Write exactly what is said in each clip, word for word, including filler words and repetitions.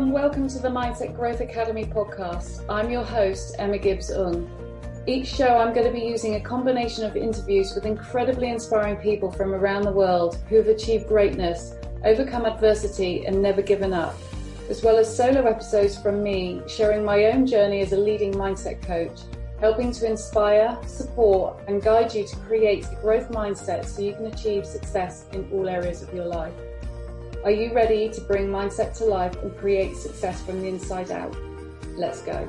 and welcome to the Mindset Growth Academy podcast. I'm your host, Emma Gibbs-Ung. Each show I'm going to be using a combination of interviews with incredibly inspiring people from around the world who have achieved greatness, overcome adversity and never given up, as well as solo episodes from me sharing my own journey as a leading mindset coach, helping to inspire, support and guide you to create a growth mindset so you can achieve success in all areas of your life. Are you ready to bring mindset to life and create success from the inside out? Let's go.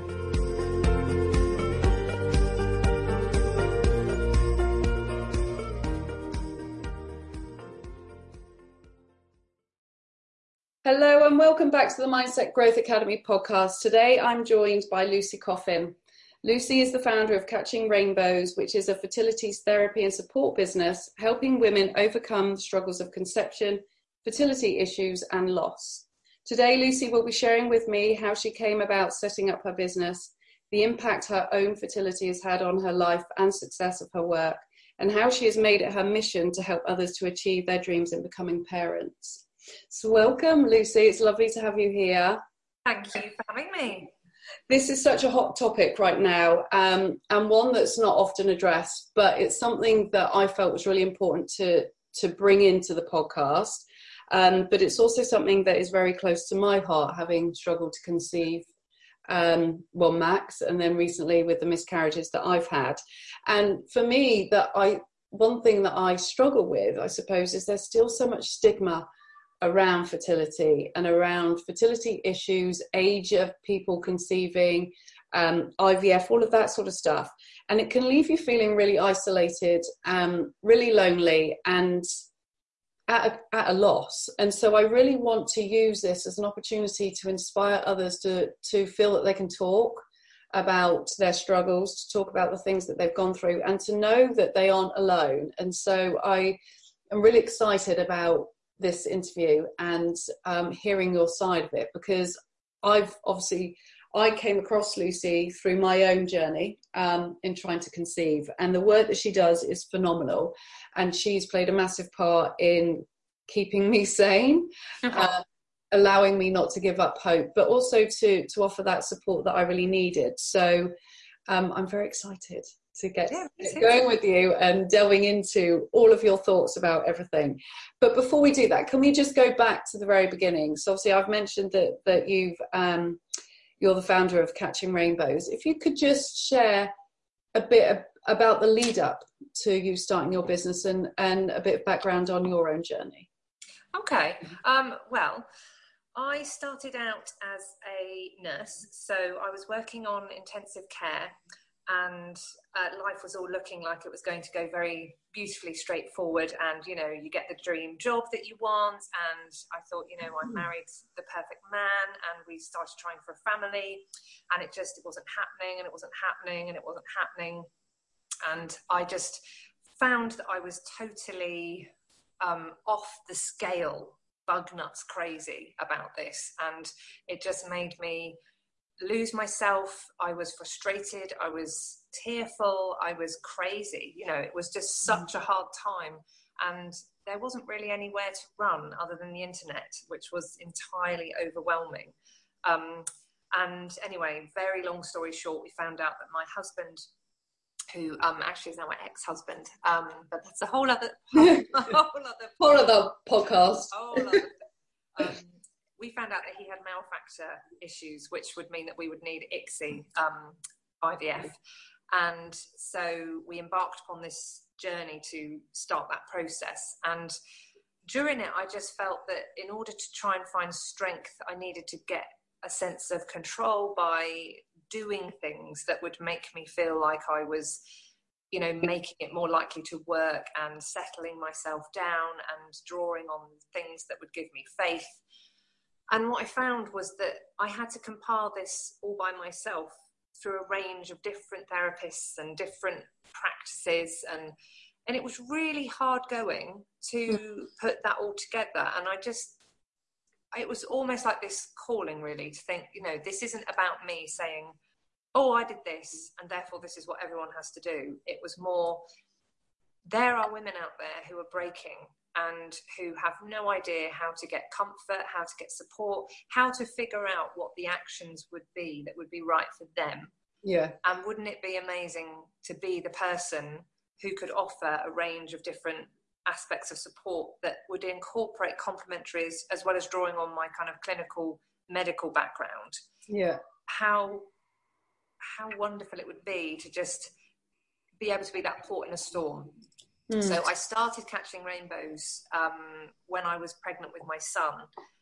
Hello and welcome back to the Mindset Growth Academy podcast. Today I'm joined by Lucy Coffin. Lucy is the founder of Catching Rainbows, which is a fertility therapy and support business helping women overcome the struggles of conception, fertility issues and loss. Today, Lucy will be sharing with me how she came about setting up her business, the impact her own fertility has had on her life and success of her work, and how she has made it her mission to help others to achieve their dreams in becoming parents. So welcome, Lucy. It's lovely to have you here. Thank you for having me. This is such a hot topic right now, um, and one that's not often addressed, but it's something that I felt was really important to, to bring into the podcast. Um, but it's also something that is very close to my heart, having struggled to conceive, um, well, Max, and then recently with the miscarriages that I've had. And for me, that I one thing that I struggle with, I suppose, is there's still so much stigma around fertility and around fertility issues, age of people conceiving, um, I V F, all of that sort of stuff. And it can leave you feeling really isolated, um, really lonely and At a, at a loss. And so I really want to use this as an opportunity to inspire others to, to feel that they can talk about their struggles, to talk about the things that they've gone through and to know that they aren't alone. And so I am really excited about this interview and um, hearing your side of it, because I've obviously, I came across Lucy through my own journey um, in trying to conceive, and the work that she does is phenomenal, and she's played a massive part in keeping me sane, uh-huh. uh, allowing me not to give up hope, but also to to offer that support that I really needed. So um, I'm very excited to get, yeah, get going with you and delving into all of your thoughts about everything. But before we do that, can we just go back to the very beginning? So obviously I've mentioned that that you've um, you're the founder of Catching Rainbows. If you could just share a bit about the lead up to you starting your business and, and a bit of background on your own journey. Okay. Um, well, I started out as a nurse. So I was working on intensive care, and uh, life was all looking like it was going to go very beautifully straightforward. And, you know, you get the dream job that you want. And I thought, you know, I married the perfect man and we started trying for a family, and it just, it wasn't happening and it wasn't happening and it wasn't happening. And I just found that I was totally um, off the scale, bug nuts crazy about this. And it just made me lose myself. I was frustrated. I was tearful. I was crazy. You know, it was just such a hard time. And there wasn't really anywhere to run other than the internet, which was entirely overwhelming. Um, and anyway, very long story short, we found out that my husband, who um, actually is now my ex-husband, um, but that's a whole other, whole, whole other, whole other podcast. Whole other, um, we found out that he had malfactor issues, which would mean that we would need I C S I, um, I V F. And so we embarked upon this journey to start that process. And during it, I just felt that in order to try and find strength, I needed to get a sense of control by doing things that would make me feel like I was, you know, making it more likely to work and settling myself down and drawing on things that would give me faith. And what I found was that I had to compile this all by myself through a range of different therapists and different practices. And, and it was really hard going to put that all together. And I just, it was almost like this calling really to think, you know, this isn't about me saying, oh, I did this and therefore this is what everyone has to do. It was more, there are women out there who are breaking and who have no idea how to get comfort, how to get support, how to figure out what the actions would be that would be right for them. Yeah. And wouldn't it be amazing to be the person who could offer a range of different aspects of support that would incorporate complementaries as well as drawing on my kind of clinical medical background? Yeah. How how wonderful it would be to just be able to be that port in a storm. Mm. So I started Catching Rainbows um, when I was pregnant with my son,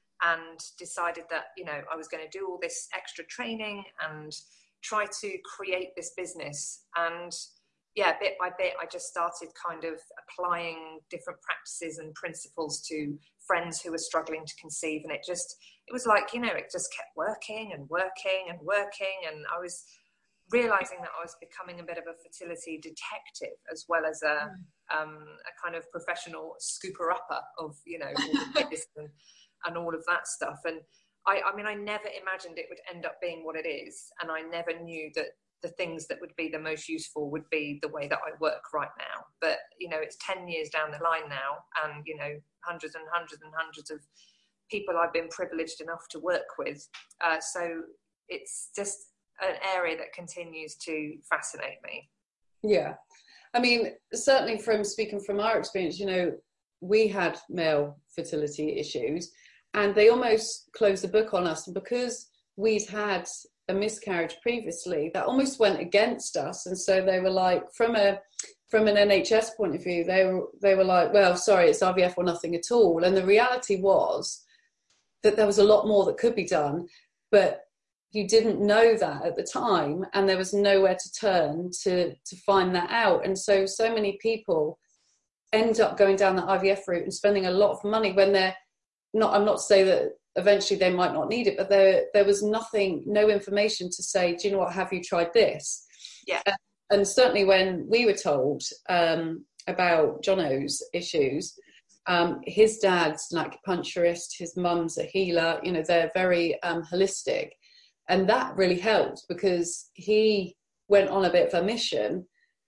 and decided that, you know, I was going to do all this extra training and try to create this business. And yeah, bit by bit, I just started kind of applying different practices and principles to friends who were struggling to conceive. And it just, it was like, you know, it just kept working and working and working. And I was realizing that I was becoming a bit of a fertility detective as well as a, um, a kind of professional scooper-upper of, you know, all the medicine and all of that stuff. And I, I mean, I never imagined it would end up being what it is. And I never knew that the things that would be the most useful would be the way that I work right now. But, you know, it's ten years down the line now, and, you know, hundreds and hundreds and hundreds of people I've been privileged enough to work with. Uh, so it's just an area that continues to fascinate me. Yeah. I mean, certainly from speaking from our experience, you know, we had male fertility issues and they almost closed the book on us. And because we'd had a miscarriage previously, that almost went against us. And so they were like, from a from an N H S point of view, they were they were like, well, sorry, it's I V F or nothing at all. And the reality was that there was a lot more that could be done, but you didn't know that at the time, and there was nowhere to turn to to find that out. And so so many people end up going down the I V F route and spending a lot of money when they're not, I'm not saying that eventually they might not need it, but there there was nothing, no information to say, do you know what, have you tried this? Yeah. Uh, and certainly when we were told um, about Jono's issues, um, his dad's an acupuncturist, his mum's a healer, you know, they're very um, holistic. And that really helped because he went on a bit of a mission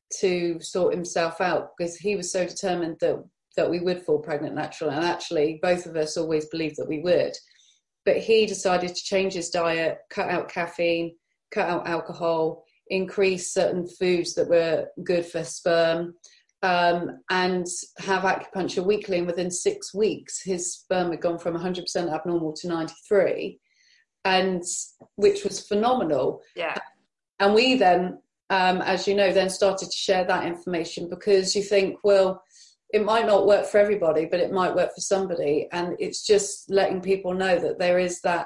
to sort himself out, because he was so determined that, that we would fall pregnant naturally. And actually, both of us always believed that we would. But he decided to change his diet, cut out caffeine, cut out alcohol, increase certain foods that were good for sperm, um, and have acupuncture weekly. And within six weeks, his sperm had gone from one hundred percent abnormal to ninety-three. And which was phenomenal. Yeah. And we then, um, as you know, then started to share that information, because you think, well, it might not work for everybody, but it might work for somebody. And it's just letting people know that there is that,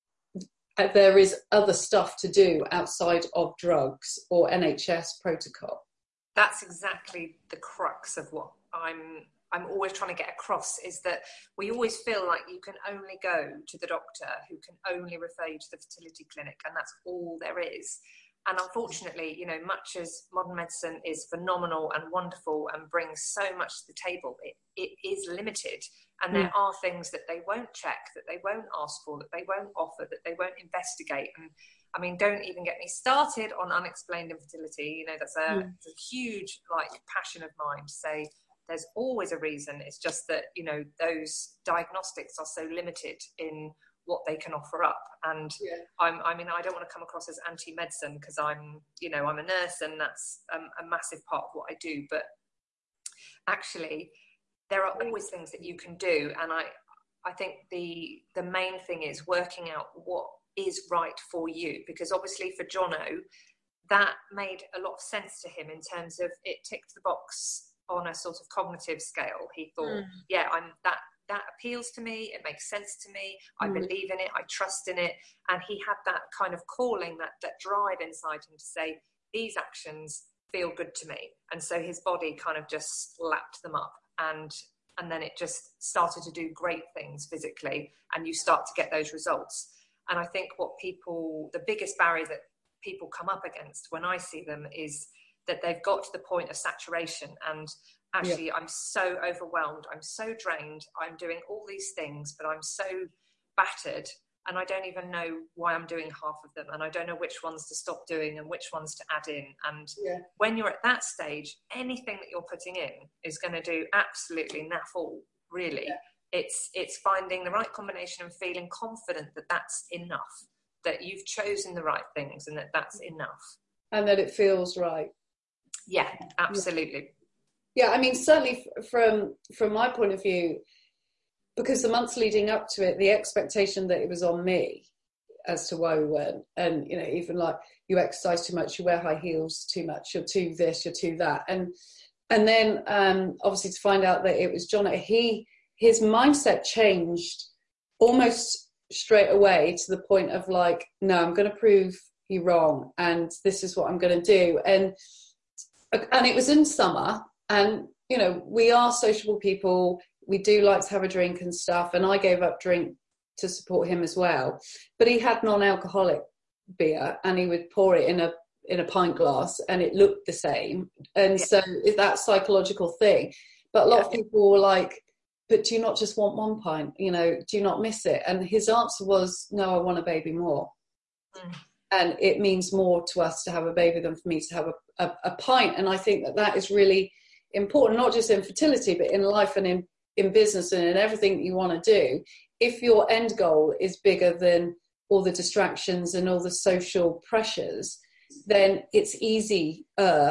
uh, there is other stuff to do outside of drugs or N H S protocol. That's exactly the crux of what I'm I'm always trying to get across, is that we always feel like you can only go to the doctor who can only refer you to the fertility clinic, and that's all there is. And unfortunately, you know, much as modern medicine is phenomenal and wonderful and brings so much to the table, it, it is limited. And there mm. are things that they won't check, that they won't ask for, that they won't offer, that they won't investigate. And I mean, don't even get me started on unexplained infertility. You know, that's a, mm. it's a huge, like, passion of mine to say, there's always a reason. It's just that, you know, those diagnostics are so limited in what they can offer up. And yeah. I'm, I mean, I don't want to come across as anti-medicine, because I'm, you know, I'm a nurse, and that's um, a massive part of what I do. But actually, there are always things that you can do. And I, I think the the main thing is working out what is right for you. Because obviously for Jono, that made a lot of sense to him in terms of it ticked the box on a sort of cognitive scale. He thought, mm. yeah, I'm that that appeals to me, it makes sense to me, I mm. believe in it, I trust in it. And he had that kind of calling, that that drive inside him to say, these actions feel good to me. And so his body kind of just lapped them up, and and then it just started to do great things physically, and you start to get those results. And I think what people, the biggest barrier that people come up against when I see them is that they've got to the point of saturation, and actually yeah. I'm so overwhelmed, I'm so drained, I'm doing all these things, but I'm so battered, and I don't even know why I'm doing half of them, and I don't know which ones to stop doing and which ones to add in. And yeah. when you're at that stage, anything that you're putting in is going to do absolutely naff all. really. Yeah. It's it's finding the right combination and feeling confident that that's enough, that you've chosen the right things and that that's enough. And that it feels right. Yeah, absolutely. Yeah, I mean, certainly from from my point of view, because the months leading up to it, the expectation that it was on me as to why we weren't, and, you know, even like, you exercise too much, you wear high heels too much, you're too this, you're too that. And and then um, obviously to find out that it was John, he, his mindset changed almost straight away to the point of like, no, I'm going to prove you wrong, and this is what I'm going to do. And and it was in summer, and, you know, we are sociable people, we do like to have a drink and stuff, and I gave up drink to support him as well. But he had non-alcoholic beer, and he would pour it in a in a pint glass, and it looked the same. And yeah. So it's that psychological thing. But a lot yeah. of people were like, but do you not just want one pint? You know, do you not miss it? And his answer was, no, I want a baby more. Mm. And it means more to us to have a baby than for me to have a, a, a pint. And I think that that is really important, not just in fertility, but in life and in, in business and in everything that you want to do. If your end goal is bigger than all the distractions and all the social pressures, then it's easier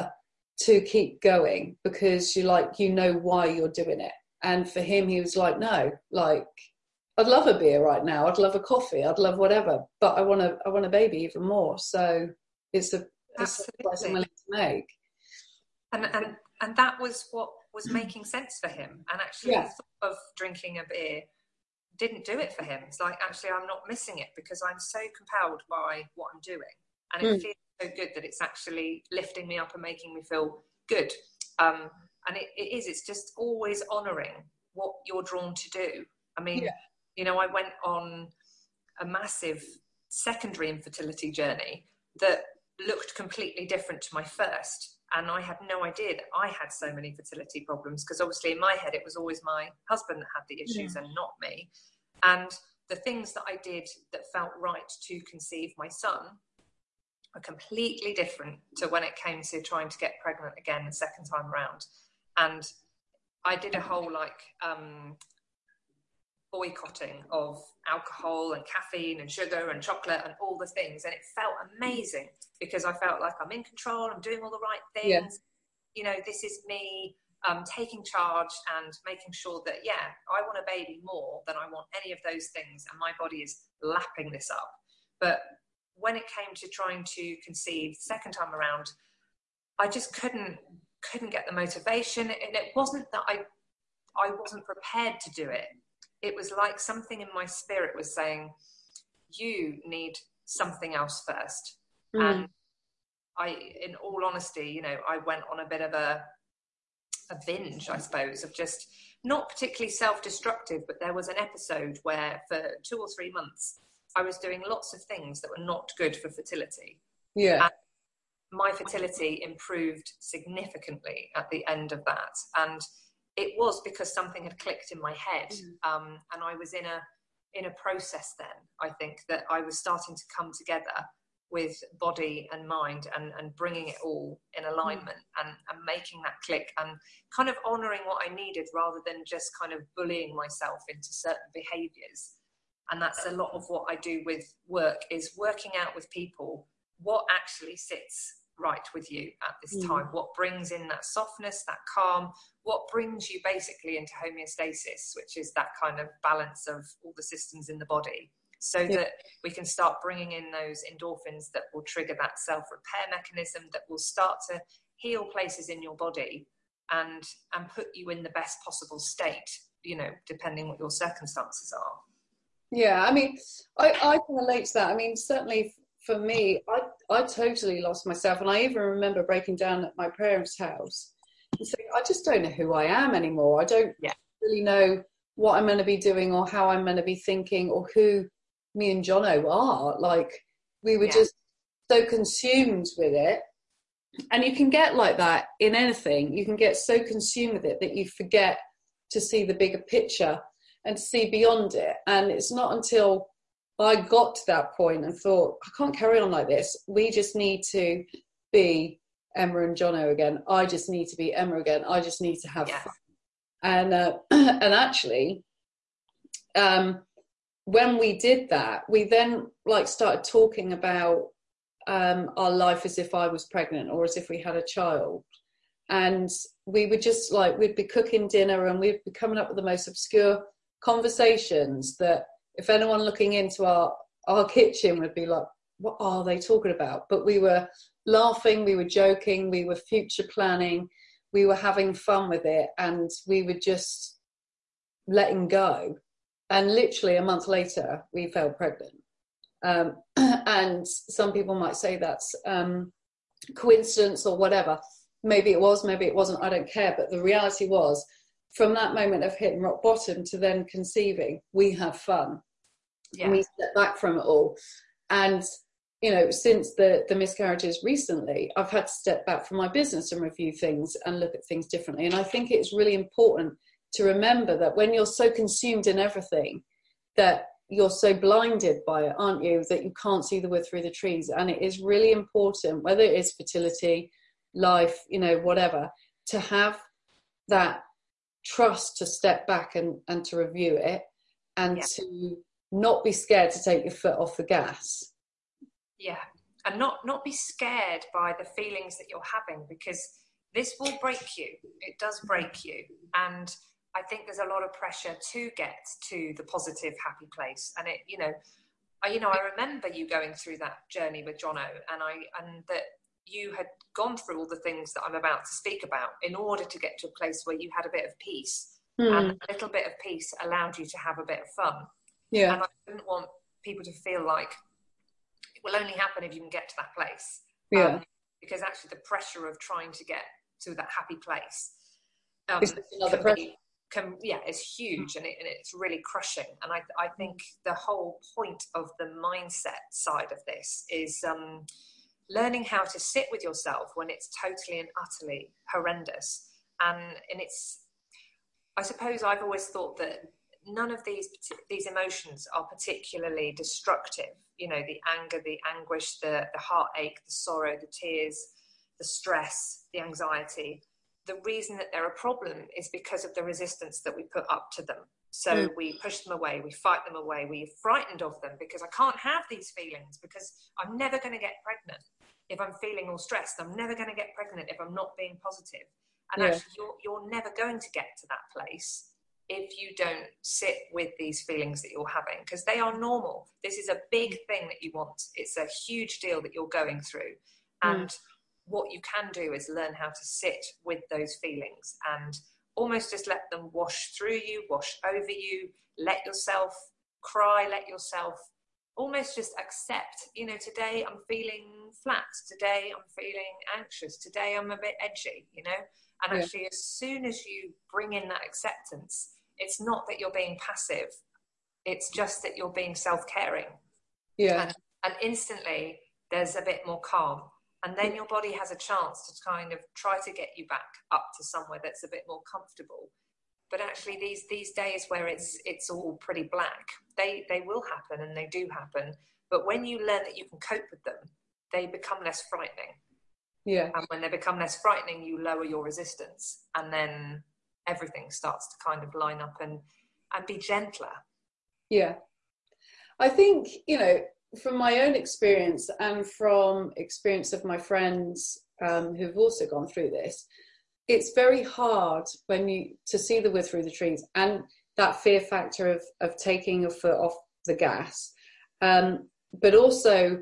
to keep going, because you like, you know why you're doing it. And for him, he was like, no, like, I'd love a beer right now, I'd love a coffee, I'd love whatever, but I want a, I want a baby even more. So it's a, it's a sacrifice I'm willing to make. And, and, and that was what was making sense for him. And actually yeah. the thought of drinking a beer didn't do it for him. It's like, actually, I'm not missing it because I'm so compelled by what I'm doing. And it mm. feels so good that it's actually lifting me up and making me feel good. Um, and it, it is, it's just always honouring what you're drawn to do. I mean, yeah. you know, I went on a massive secondary infertility journey that looked completely different to my first. And I had no idea that I had so many fertility problems, because obviously in my head it was always my husband that had the issues yeah. and not me. And the things that I did that felt right to conceive my son are completely different to when it came to trying to get pregnant again the second time around. And I did a whole like um, boycotting of alcohol and caffeine and sugar and chocolate and all the things. And it felt amazing because I felt like I'm in control, I'm doing all the right things. Yeah. You know, this is me um, taking charge and making sure that, yeah, I want a baby more than I want any of those things. And my body is lapping this up. But when it came to trying to conceive the second time around, I just couldn't couldn't get the motivation. And it wasn't that I I wasn't prepared to do it. It was like something in my spirit was saying, you need something else first. Mm. And I, in all honesty, you know, I went on a bit of a, a binge, I suppose, of just not particularly self-destructive, but there was an episode where for two or three months, I was doing lots of things that were not good for fertility. Yeah. And my fertility improved significantly at the end of that. And it was because something had clicked in my head. Mm. Um, and I was in a, in a process then, I think, that I was starting to come together with body and mind and, and bringing it all in alignment mm. and, and making that click and kind of honouring what I needed rather than just kind of bullying myself into certain behaviours. And that's a lot of what I do with work, is working out with people what actually sits right with you at this mm. time, what brings in that softness, that calm, what brings you basically into homeostasis, which is that kind of balance of all the systems in the body, so yeah. that we can start bringing in those endorphins that will trigger that self-repair mechanism that will start to heal places in your body and and put you in the best possible state, you know, depending what your circumstances are. Yeah, I mean, I, I can relate to that. I mean, certainly for me, I, I totally lost myself. And I even remember breaking down at my parents' house and saying, I just don't know who I am anymore. I don't yeah. really know what I'm going to be doing or how I'm going to be thinking or who me and Jono are. Like, we were yeah. just so consumed with it. And you can get like that in anything. You can get so consumed with it that you forget to see the bigger picture and to see beyond it. And it's not until I got to that point and thought, I can't carry on like this. We just need to be Emma and Jono again. I just need to be Emma again. I just need to have yes. fun. And uh, and actually, um, when we did that, we then like started talking about um, our life as if I was pregnant or as if we had a child. And we would just like, we'd be cooking dinner and we'd be coming up with the most obscure conversations that if anyone looking into our, our kitchen would be like, what are they talking about? But we were laughing, we were joking, we were future planning, we were having fun with it, and we were just letting go. And literally a month later, we fell pregnant. Um, and some people might say that's um, coincidence or whatever. Maybe it was, maybe it wasn't, I don't care. But the reality was, from that moment of hitting rock bottom to then conceiving, we had fun. Yeah. And we stepped back from it all. And, you know, since the, the miscarriages recently, I've had to step back from my business and review things and look at things differently. And I think it's really important to remember that when you're so consumed in everything, that you're so blinded by it, aren't you, that you can't see the wood through the trees. And it is really important, whether it is fertility, life, you know, whatever, to have that trust to step back and, and to review it, and yeah. to not be scared to take your foot off the gas. Yeah, and not, not be scared by the feelings that you're having, because this will break you. It does break you. And I think there's a lot of pressure to get to the positive, happy place. And it, you know, I, you know, I remember you going through that journey with Jono, and I, and that you had gone through all the things that I'm about to speak about in order to get to a place where you had a bit of peace, mm. and a little bit of peace allowed you to have a bit of fun. Yeah. And I didn't want people to feel like it will only happen if you can get to that place. Yeah. Um, because actually the pressure of trying to get to that happy place um, can can be, can, yeah, it's huge, and, it, and it's really crushing. And I, I think the whole point of the mindset side of this is um, learning how to sit with yourself when it's totally and utterly horrendous. And, and it's, I suppose I've always thought that none of these these emotions are particularly destructive. You know, the anger, the anguish, the, the heartache, the sorrow, the tears, the stress, the anxiety. The reason that they're a problem is because of the resistance that we put up to them. So mm. we push them away, we fight them away, we're frightened of them because I can't have these feelings because I'm never going to get pregnant if I'm feeling all stressed. I'm never going to get pregnant if I'm not being positive. And yeah. actually, you're, you're never going to get to that place if you don't sit with these feelings that you're having, because they are normal. This is a big thing that you want. It's a huge deal that you're going through. And mm. what you can do is learn how to sit with those feelings and almost just let them wash through you, wash over you, let yourself cry, let yourself almost just accept, you know, today I'm feeling flat, today I'm feeling anxious, today I'm a bit edgy, you know. And yeah. actually, as soon as you bring in that acceptance, it's not that you're being passive. It's just that you're being self-caring. Yeah. And, and instantly, there's a bit more calm. And then your body has a chance to kind of try to get you back up to somewhere that's a bit more comfortable. But actually, these these days where it's it's all pretty black, they, they will happen, and they do happen. But when you learn that you can cope with them, they become less frightening. Yeah. And when they become less frightening, you lower your resistance, and then everything starts to kind of line up and, and be gentler. Yeah. I think, you know, from my own experience and from experience of my friends um, who've also gone through this, it's very hard when you to see the wood through the trees, and that fear factor of, of taking your foot off the gas, um, but also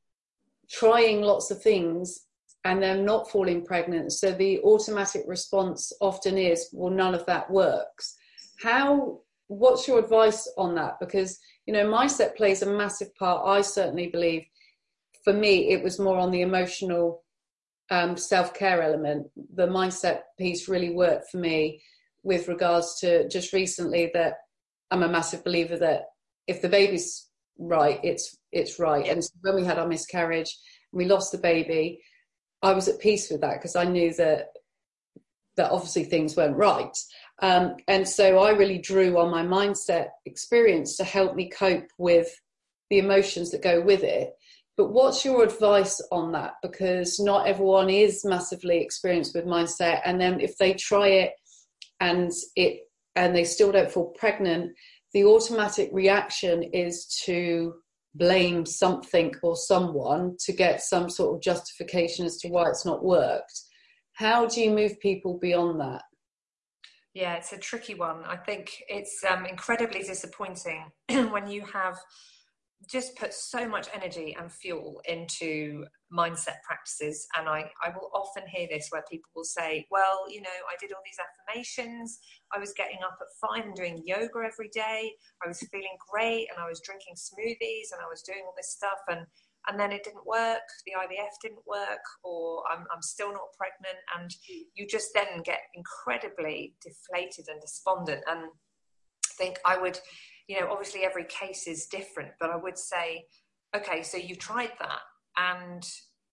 trying lots of things and then not falling pregnant. So the automatic response often is, well, none of that works. How, what's your advice on that? Because, you know, mindset plays a massive part. I certainly believe, for me, it was more on the emotional um, self-care element. The mindset piece really worked for me with regards to just recently that I'm a massive believer that if the baby's right, it's, it's right. And so when we had our miscarriage, we lost the baby, I was at peace with that because I knew that that obviously things weren't right. Um, and so I really drew on my mindset experience to help me cope with the emotions that go with it. But what's your advice on that? Because not everyone is massively experienced with mindset. And then if they try it and it and they still don't feel pregnant, the automatic reaction is to blame something or someone to get some sort of justification as to why it's not worked. How do you move people beyond that? Yeah, it's a tricky one. I think it's um, incredibly disappointing when you have just put so much energy and fuel into mindset practices. And I, I will often hear this where people will say, well, you know, I did all these affirmations. I was getting up at five and doing yoga every day. I was feeling great and I was drinking smoothies and I was doing all this stuff. And, and then it didn't work. The I V F didn't work, or I'm, I'm still not pregnant. And you just then get incredibly deflated and despondent. And I think I would, you know, obviously every case is different, but I would say, okay, so you tried that, and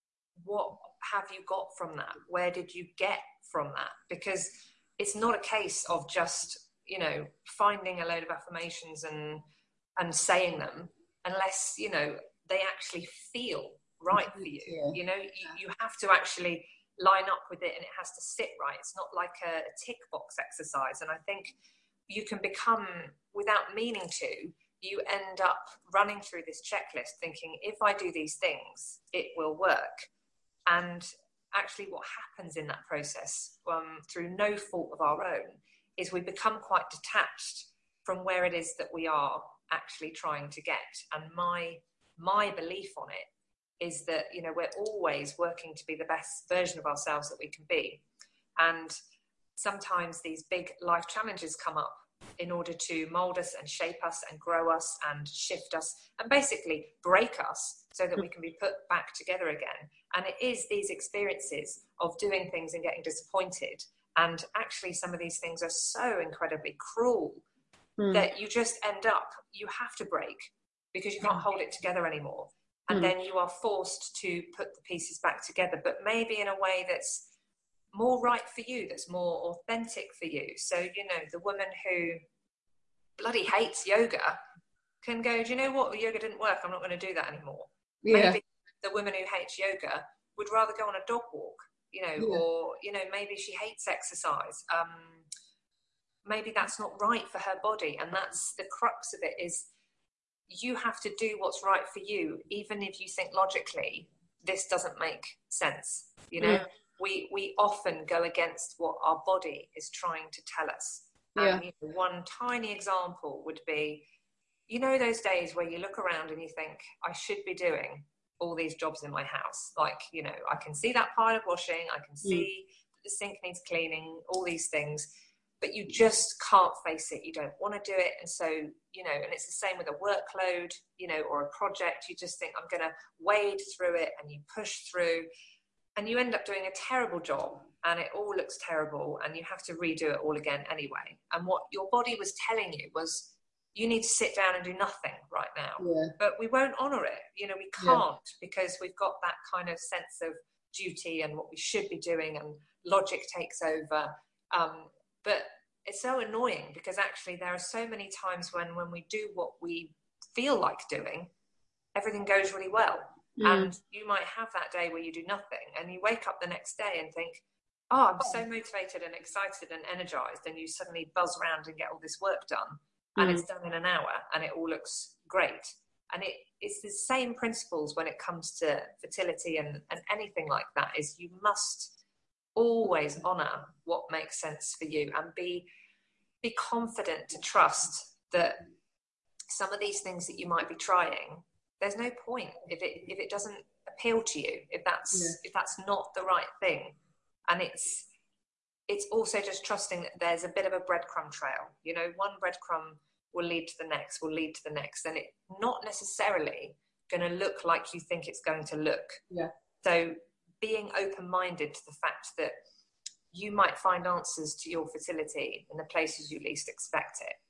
what have you got from that? Where did you get from that? Because it's not a case of just, you know, finding a load of affirmations and and saying them, unless, you know, they actually feel right for you. Yeah. You know, you, you have to actually line up with it, and it has to sit right. It's not like a, a tick box exercise. And I think you can become, without meaning to, you end up running through this checklist thinking, if I do these things, it will work. And actually what happens in that process, um, through no fault of our own, is we become quite detached from where it is that we are actually trying to get. And my my belief on it is that, you know, we're always working to be the best version of ourselves that we can be. And sometimes these big life challenges come up in order to mold us and shape us and grow us and shift us and basically break us so that we can be put back together again. And it is these experiences of doing things and getting disappointed. And actually some of these things are so incredibly cruel mm. that you just end up, you have to break because you can't hold it together anymore. And mm. then you are forced to put the pieces back together, but maybe in a way that's more right for you, that's more authentic for you. So, you know, the woman who bloody hates yoga can go, do you know what? Yoga didn't work. I'm not going to do that anymore. Yeah. Maybe the woman who hates yoga would rather go on a dog walk, you know, yeah. or, you know, maybe she hates exercise. Um, maybe that's not right for her body. And that's the crux of it, is you have to do what's right for you, even if you think logically this doesn't make sense, you know. Mm. We we often go against what our body is trying to tell us. Yeah. And, you know, one tiny example would be, you know, those days where you look around and you think, I should be doing all these jobs in my house. Like, you know, I can see that pile of washing, I can see mm. the sink needs cleaning, all these things, but you just can't face it. You don't want to do it. And so, you know, and it's the same with a workload, you know, or a project. You just think, I'm going to wade through it, and you push through. And you end up doing a terrible job, and it all looks terrible, and you have to redo it all again anyway. And what your body was telling you was, you need to sit down and do nothing right now. Yeah. But we won't honour it. You know, we can't yeah. because we've got that kind of sense of duty and what we should be doing, and logic takes over. Um, but it's so annoying because actually there are so many times when, when we do what we feel like doing, everything goes really well. Mm. And you might have that day where you do nothing, and you wake up the next day and think, oh, I'm so motivated and excited and energized, and you suddenly buzz around and get all this work done, and mm. it's done in an hour, and it all looks great. And it, it's the same principles when it comes to fertility and, and anything like that, is you must always honor what makes sense for you, and be be confident to trust that some of these things that you might be trying, there's no point if it if it doesn't appeal to you, if that's yeah. if that's not the right thing. And it's it's also just trusting that there's a bit of a breadcrumb trail. You know, one breadcrumb will lead to the next, will lead to the next, and it's not necessarily going to look like you think it's going to look. Yeah. So being open-minded to the fact that you might find answers to your fertility in the places you least expect it.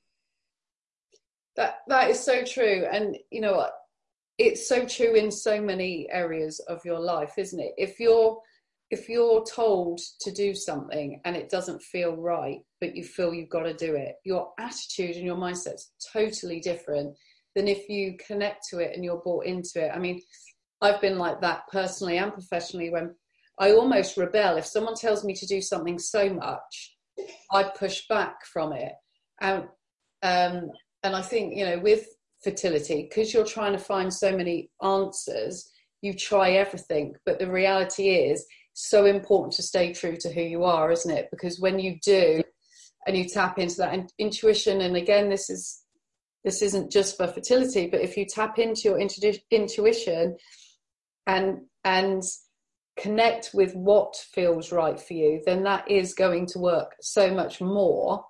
That that is so true. And you know what? It's so true in so many areas of your life, isn't it? If you're if you're told to do something and it doesn't feel right, but you feel you've got to do it, your attitude and your mindset's totally different than if you connect to it and you're bought into it. I mean, I've been like that personally and professionally, when I almost rebel if someone tells me to do something so much I push back from it. And um, and I think, you know, with fertility, because you're trying to find so many answers, you try everything. But the reality is, so important to stay true to who you are, isn't it? Because when you do, and you tap into that in- intuition, and again, this is this isn't just for fertility, but if you tap into your intu- intuition and and connect with what feels right for you, then that is going to work so much more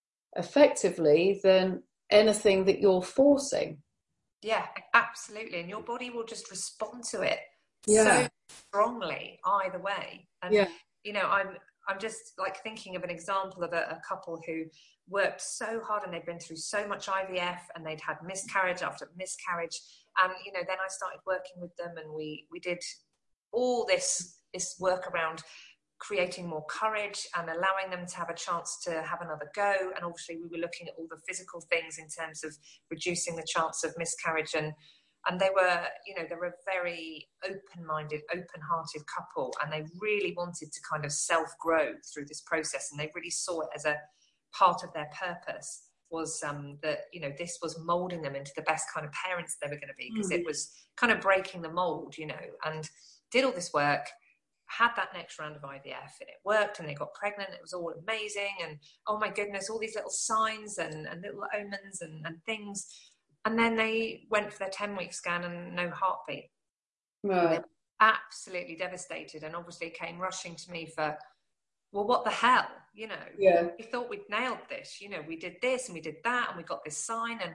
effectively than anything that you're forcing. Yeah, absolutely. And your body will just respond to it Yeah. so strongly either way. And, Yeah. you know, I'm, I'm just like thinking of an example of a, a couple who worked so hard and they'd been through so much I V F and they'd had miscarriage after miscarriage. And, you know, then I started working with them and we, we did all this, this work around creating more courage and allowing them to have a chance to have another go. And obviously we were looking at all the physical things in terms of reducing the chance of miscarriage. And, and they were, you know, they were a very open-minded, open-hearted couple. And they really wanted to kind of self-grow through this process. And they really saw it as a part of their purpose was um, that, you know, this was molding them into the best kind of parents they were going to be, because mm. it was kind of breaking the mold, you know, and did all this work, had that next round of I V F and it worked and they got pregnant. It was all amazing. And oh my goodness, all these little signs and, and little omens and, and things. And then they went for their ten week scan and no heartbeat. Right. They were absolutely devastated and obviously came rushing to me for, well, what the hell, you know, yeah. we thought we'd nailed this, you know, we did this and we did that and we got this sign. And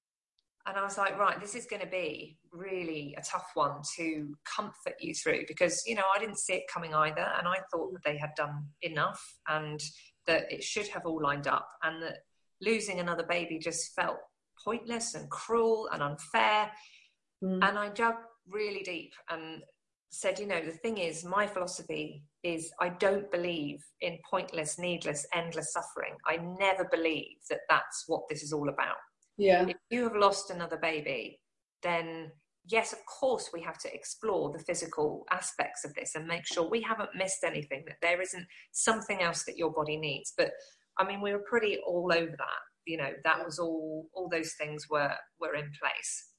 And I was like, right, this is going to be really a tough one to comfort you through because, you know, I didn't see it coming either. And I thought that they had done enough and that it should have all lined up and that losing another baby just felt pointless and cruel and unfair. Mm. And I dug really deep and said, you know, the thing is, my philosophy is I don't believe in pointless, needless, endless suffering. I never believe that that's what this is all about. Yeah. If you have lost another baby, then yes, of course, we have to explore the physical aspects of this and make sure we haven't missed anything, that there isn't something else that your body needs. But I mean, we were pretty all over that, you know, that was all, all those things were, were in place.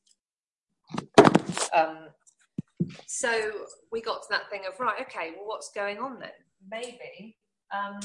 Um, so we got to that thing of, right, okay, well, what's going on then? Maybe, um,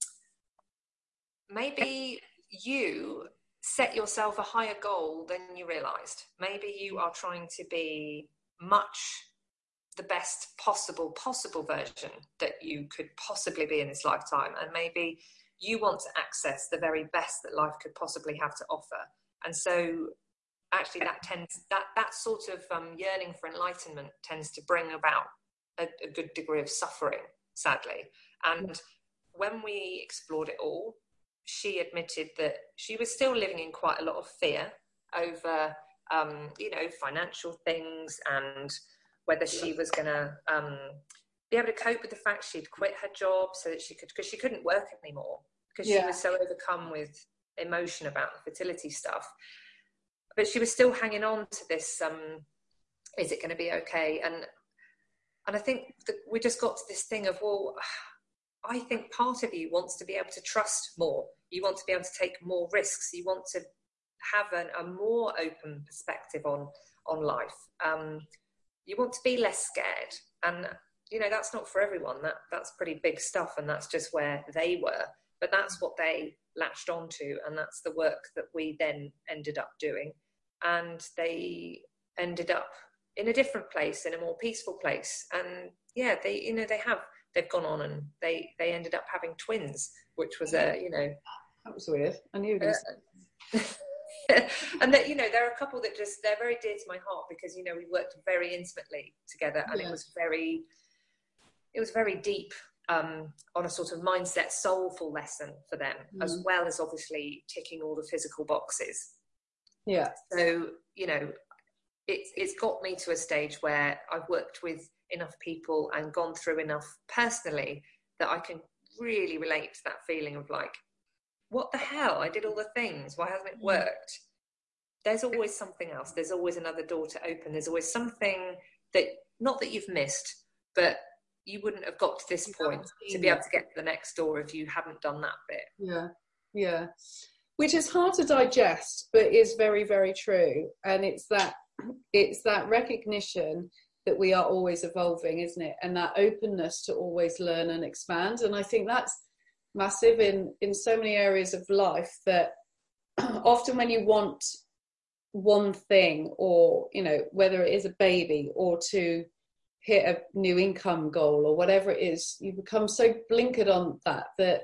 maybe you set yourself a higher goal than you realized. Maybe you are trying to be much the best possible, possible version that you could possibly be in this lifetime. And maybe you want to access the very best that life could possibly have to offer. And so actually that tends, that, that sort of um, yearning for enlightenment tends to bring about a, a good degree of suffering, sadly. And when we explored it all, she admitted that she was still living in quite a lot of fear over, um, you know, financial things and whether she was going to um, be able to cope with the fact she'd quit her job so that she could, because she couldn't work anymore because yeah. she was so overcome with emotion about the fertility stuff. But she was still hanging on to this, um, is it going to be okay? And and I think that we just got to this thing of, well, I think part of you wants to be able to trust more. You want to be able to take more risks. You want to have an, a more open perspective on, on life. Um, you want to be less scared. And, you know, that's not for everyone. That That's pretty big stuff. And that's just where they were. But that's what they latched onto. And that's the work that we then ended up doing. And they ended up in a different place, in a more peaceful place. And, yeah, they, you know, they have... they've gone on and they, they ended up having twins, which was a, you know... That was weird. I knew this. Uh, and that, you know, there are a couple that just, they're very dear to my heart because, you know, we worked very intimately together and yeah. it was very, it was very deep um, on a sort of mindset, soulful lesson for them, mm. as well as obviously ticking all the physical boxes. Yeah. So, you know, it's it's got me to a stage where I've worked with enough people and gone through enough personally that I can really relate to that feeling of like, what the hell? I did all the things. Why hasn't it worked? There's always something else. There's always another door to open. There's always something that, not that you've missed, but you wouldn't have got to this point to be able to get to the next door if you hadn't done that bit. Yeah, yeah. Which is hard to digest, but is very, very true. And it's that it's that recognition that we are always evolving, isn't it? And that openness to always learn and expand. And I think that's massive in in so many areas of life, that often when you want one thing, or, you know, whether it is a baby or to hit a new income goal or whatever it is, you become so blinkered on that that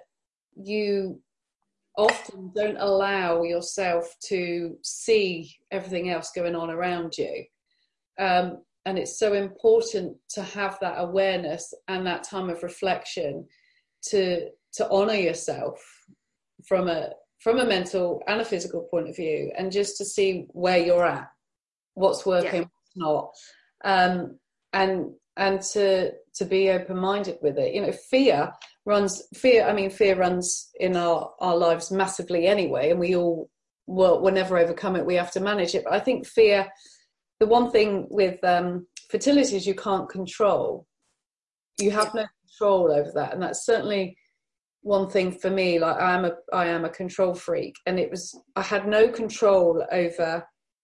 you often don't allow yourself to see everything else going on around you. Um, and it's so important to have that awareness and that time of reflection to to honor yourself from a from a mental and a physical point of view, and just to see where you're at, what's working, yeah. what's not. Um, and and to to be open-minded with it. You know, fear runs fear I mean fear runs in our our lives massively anyway, and we all will we'll never overcome it. We have to manage it. But I think fear, the one thing with um fertility, is you can't control. You have no control over that, and that's certainly one thing for me. Like, I am a I am a control freak, and it was I had no control over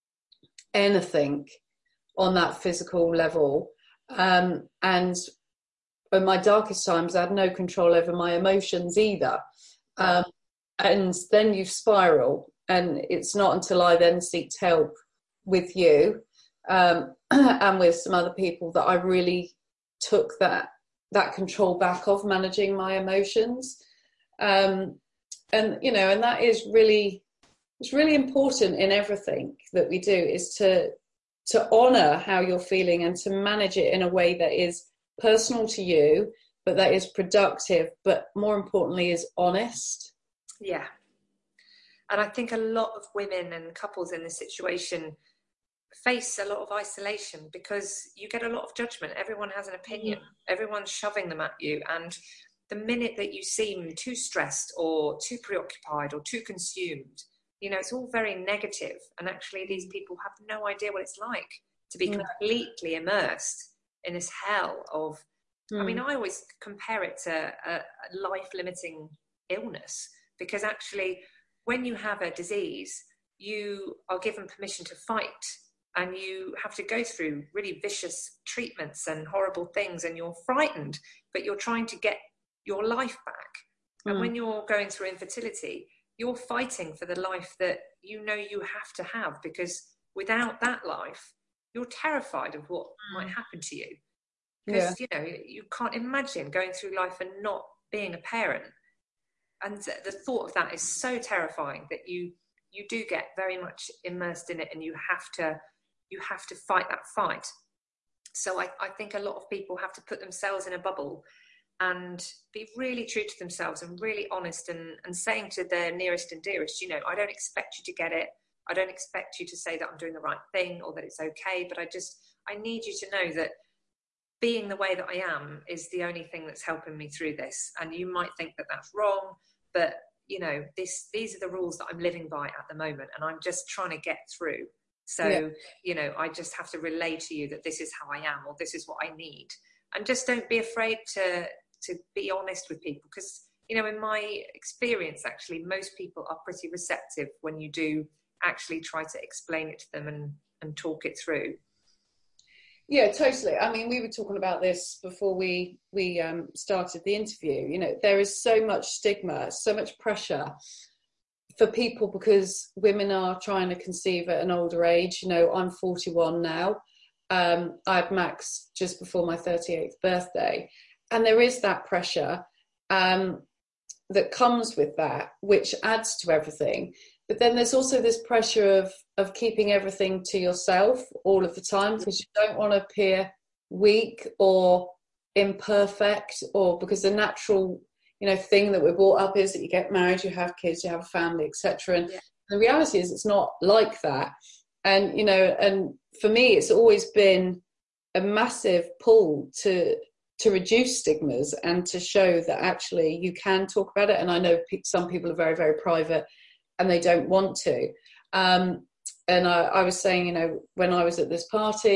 anything on that physical level. Um, and in my darkest times, I had no control over my emotions either. Um, and then you spiral, and it's not until I then seeked help with you um, and with some other people that I really took that that control back of managing my emotions. Um, and, you know, and that is really, it's really important in everything that we do, is to to honor how you're feeling and to manage it in a way that is personal to you, but that is productive, but more importantly is honest. Yeah. And I think a lot of women and couples in this situation face a lot of isolation, because you get a lot of judgment. Everyone has an opinion. Mm. Everyone's shoving them at you. And the minute that you seem too stressed or too preoccupied or too consumed, you know, it's all very negative. And actually these people have no idea what it's like to be mm. completely immersed in this hell of, mm. I mean, I always compare it to a, a life-limiting illness, because actually when you have a disease, you are given permission to fight, and you have to go through really vicious treatments and horrible things, and you're frightened, but you're trying to get your life back. Mm. And when you're going through infertility, you're fighting for the life that you know you have to have, because without that life, you're terrified of what mm. might happen to you. Because, yeah. you know, you can't imagine going through life and not being a parent. And the thought of that is so terrifying that you you do get very much immersed in it, and you have to you have to fight that fight. So I, I think a lot of people have to put themselves in a bubble and be really true to themselves and really honest, and, and saying to their nearest and dearest, you know, I don't expect you to get it. I don't expect you to say that I'm doing the right thing or that it's okay, but I just, I need you to know that being the way that I am is the only thing that's helping me through this. And you might think that that's wrong, but you know, this, these are the rules that I'm living by at the moment, and I'm just trying to get through. So, yeah. you know, I just have to relay to you that this is how I am, or this is what I need. And just don't be afraid to, to be honest with people, because, you know, in my experience, actually, most people are pretty receptive when you do actually try to explain it to them and, and talk it through. Yeah, totally. I mean, we were talking about this before we we um, started the interview. You know, there is so much stigma, so much pressure for people, because women are trying to conceive at an older age. You know, I'm forty-one now. Um, I had Max just before my thirty-eighth birthday. And there is that pressure um, that comes with that, which adds to everything. But then there's also this pressure of of keeping everything to yourself all of the time, because you don't want to appear weak or imperfect, or because the natural, you know, thing that we're brought up is that you get married, you have kids, you have a family, et cetera. And yeah. the reality is it's not like that. And, you know, and for me, it's always been a massive pull to to reduce stigmas and to show that actually you can talk about it. And I know pe- some people are very, very private and they don't want to. Um, and I, I was saying, you know, when I was at this party,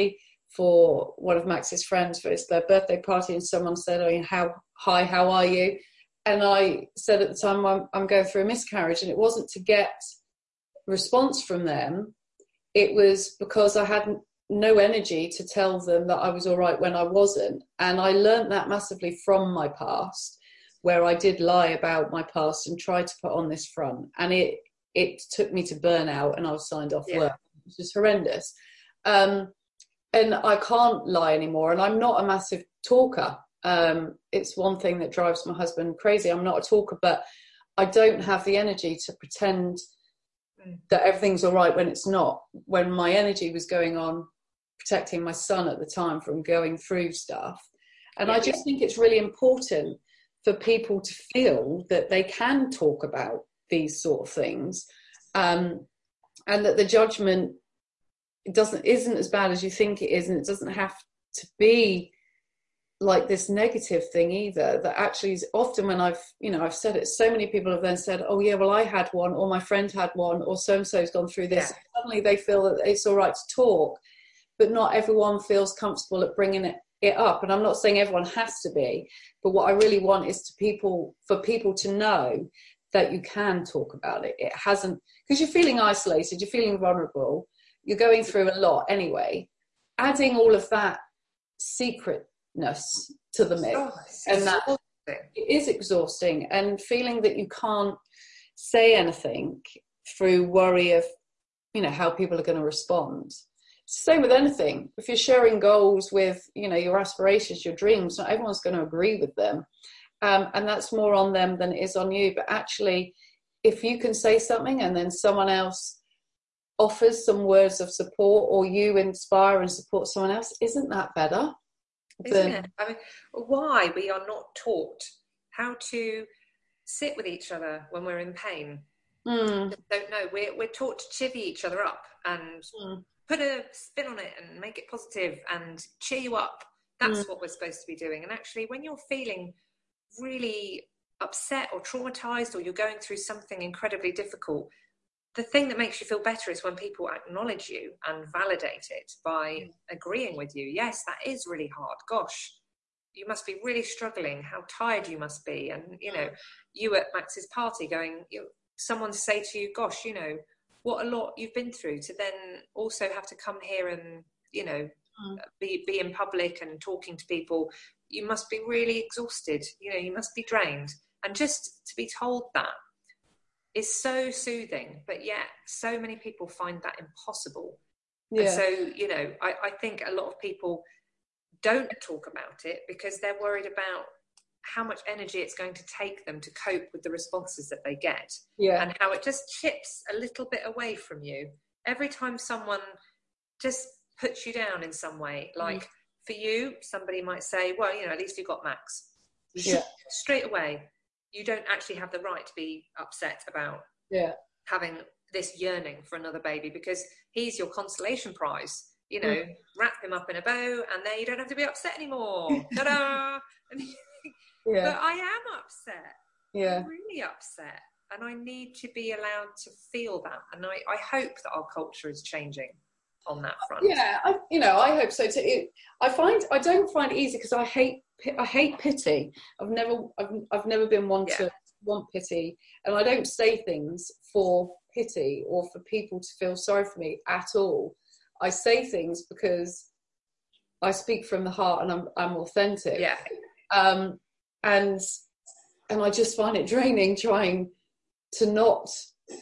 for one of Max's friends for his their birthday party, and someone said, "Oh, how hi, how are you?" And I said at the time, I'm, I'm going through a miscarriage, and it wasn't to get response from them. It was because I had no energy to tell them that I was all right when I wasn't. And I learned that massively from my past, where I did lie about my past and try to put on this front. And it it took me to burnout, and I was signed off Yeah. work, which was horrendous. Um, and I can't lie anymore. And I'm not a massive talker. Um, it's one thing that drives my husband crazy. I'm not a talker, but I don't have the energy to pretend that everything's all right when it's not. When my energy was going on protecting my son at the time from going through stuff. And yeah, I just yeah. think it's really important for people to feel that they can talk about these sort of things, um, and that the judgment doesn't isn't as bad as you think it is, and it doesn't have to be like this negative thing either. That actually is often when I've, you know, I've said it, so many people have then said, oh yeah, well I had one, or my friend had one, or so-and-so's gone through this. Yeah. Suddenly they feel that it's all right to talk, but not everyone feels comfortable at bringing it, it up. And I'm not saying everyone has to be, but what I really want is to people, for people to know that you can talk about it. It hasn't, because you're feeling isolated, you're feeling vulnerable, you're going through a lot anyway. Adding all of that secretness to the mix, oh, and that it is exhausting, and feeling that you can't say anything through worry of, you know, how people are going to respond. It's the same with anything. If you're sharing goals with, you know, your aspirations, your dreams, not everyone's going to agree with them. Um, and that's more on them than it is on you. But actually, if you can say something and then someone else offers some words of support, or you inspire and support someone else, isn't that better? Isn't it? I mean, why we are not taught how to sit with each other when we're in pain. Mm. Just don't know. We're, we're taught to chivvy each other up and mm. put a spin on it and make it positive and cheer you up. That's mm. what we're supposed to be doing. And actually, when you're feeling really upset or traumatized, or you're going through something incredibly difficult, the thing that makes you feel better is when people acknowledge you and validate it by mm. agreeing with you. Yes, that is really hard. Gosh, you must be really struggling. How tired you must be. And, you know, you at Max's party going, you, someone say to you, gosh, you know, what a lot you've been through, to then also have to come here and, you know, mm. be, be in public and talking to people. You must be really exhausted. You know, you must be drained. And just to be told that is so soothing, but yet so many people find that impossible. Yeah. And so, you know, I, I think a lot of people don't talk about it because they're worried about how much energy it's going to take them to cope with the responses that they get. Yeah. And how it just chips a little bit away from you. Every time someone just puts you down in some way, like mm. for you, somebody might say, well, you know, at least you got Max. Yeah. Straight away, you don't actually have the right to be upset about yeah. having this yearning for another baby, because he's your consolation prize. You know, mm. wrap him up in a bow and then you don't have to be upset anymore. Ta-da! And yeah. But I am upset. Yeah. I'm really upset. And I need to be allowed to feel that. And I, I hope that our culture is changing on that front. Yeah, I, you know, I hope so too. It, I find, I don't find it easy because I hate I hate pity. I've never, I've, I've never been one yeah. to want pity, and I don't say things for pity or for people to feel sorry for me at all. I say things because I speak from the heart and I'm, I'm authentic. Yeah. Um, and and I just find it draining trying to not